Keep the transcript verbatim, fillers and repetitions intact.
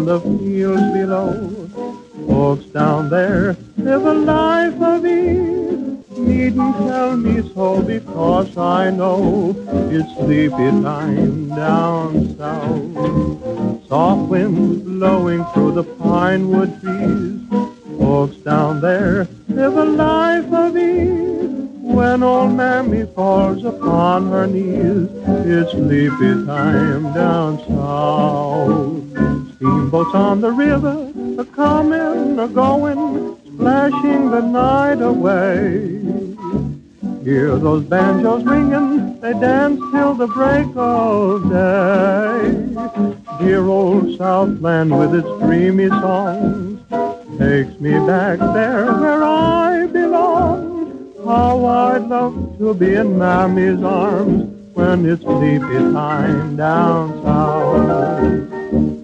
on the fields below. Folks down there live a life of ease. Needn't tell me so, because I know it's sleepy time down south. Soft winds blowing through the pine wood trees. Folks down there live a life of ease. When old Mammy falls upon her knees, it's sleepy time down south. Steamboats on the river, a comin', a going, splashing the night away. Hear those banjos ringing, they dance till the break of day. Dear old Southland with its dreamy songs takes me back there where I belong. How I'd love to be in Mammy's arms when it's sleepy time down south.